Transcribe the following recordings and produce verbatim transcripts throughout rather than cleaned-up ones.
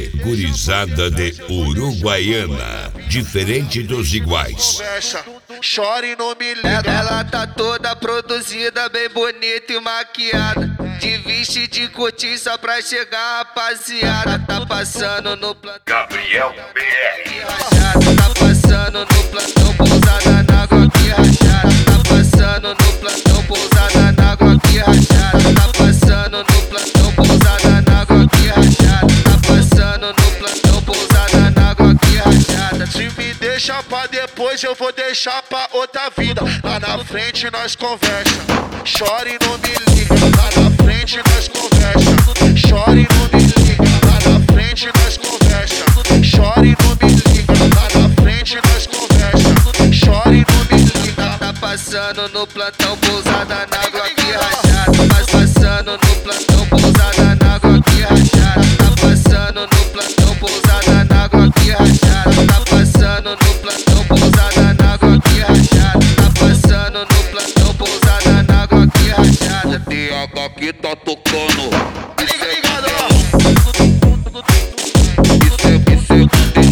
G, gurizada de Uruguaiana, diferente dos iguais. Chore no me liga. Ela tá toda produzida, bem bonita e maquiada, de veste de cortiça pra chegar, rapaziada. Tá passando no plantão Gabriel B R. Tá passando no plantão, pousada na água que rachada. Tá passando no plantão, pousada na água que rachada. Tá passando no plantão, pousada na água que rachada. Tá passando no plantão, pousada na água que rachada. Se me deixa pra depois, eu vou deixar pra outra vida. Lá na frente nós conversa, chore não me liga. Lá na frente nós conversa, chore não me liga. Lá na frente nós conversa, chore não me liga. Lá na frente nós conversa, chore não me liga. Tá passando no plantão, pousada na água que rachada. Tá passando no plantão, pousada na água que rachada. Tá passando no plantão, pousada na água que rachada. Tá passando no plantão, pousada na água que rachada. Tá passando no plantão, pousada na água que rachada. D H que tá tocando. Isso é ligado, Isso é, isso é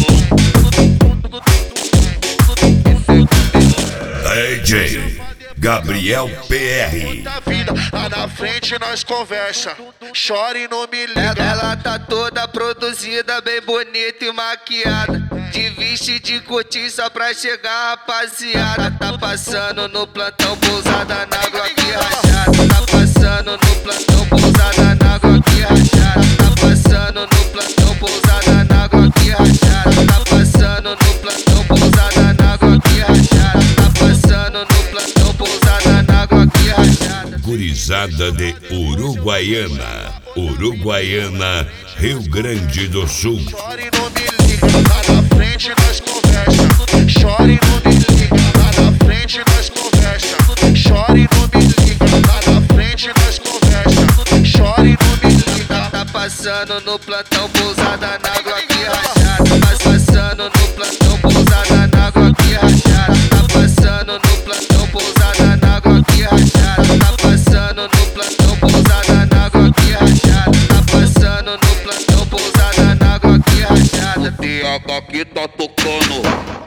D J Gabriel P R. Lá na frente nós conversa, chore não me liga. Ela, ela tá toda produzida, bem bonita e maquiada, de veste de cortiça pra chegar, rapaziada. Tá passando no plantão, pousada na água que rachada. Tá passando no plantão, pousada na água que rachada. Tá passando no plantão, pousada na água que rachada. Tá passando no plantão, pousada na água que rachada. Tá passando no plantão, pousada na água que rachada. Gurizada de Uruguaiana, Uruguaiana, Rio Grande do Sul. Chore não me liga. Lá na frente nós conversa, chore não me liga. Lá na frente nós conversa, chore não me liga. Lá na frente nós conversa, chore não me liga. Tá passando no plantão, pousada na água que rachada. Tá passando no plantão, pousada na água que rachada. Tá passando no plantão, pousada na água que rachada. Tá passando no plantão, pousada na água que rachada. Tá passando no plantão, pousada na água que rachada. D H que tá tocando.